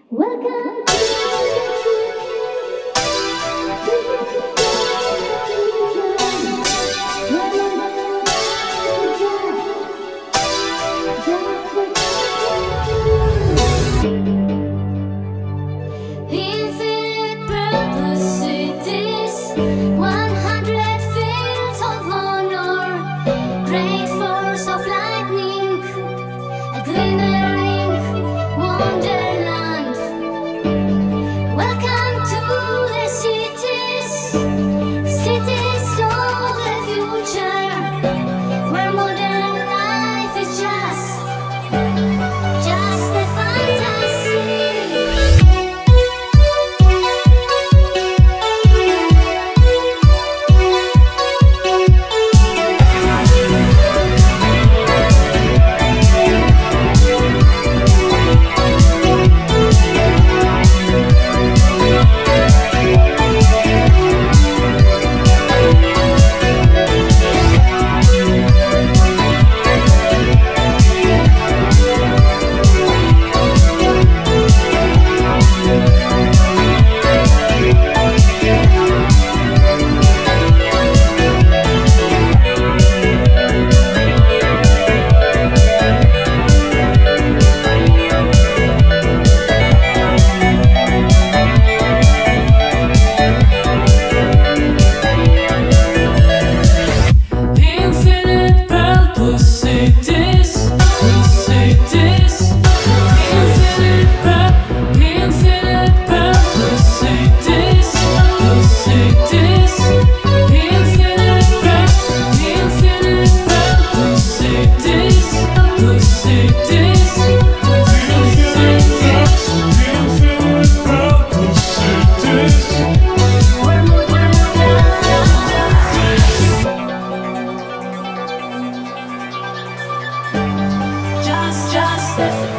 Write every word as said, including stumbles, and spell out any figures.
Welcome to Infinite purpose cities, one hundred fields of honor, great force of lightning, a glimmering wonderland. Welcome to the cities, cities of the future, where modern life is just, just a fantasy. Infinite purpose cities, cities. Infinite pur- infinite purpose cities, cities. Infinite pur- infinite purpose cities, cities. Just, just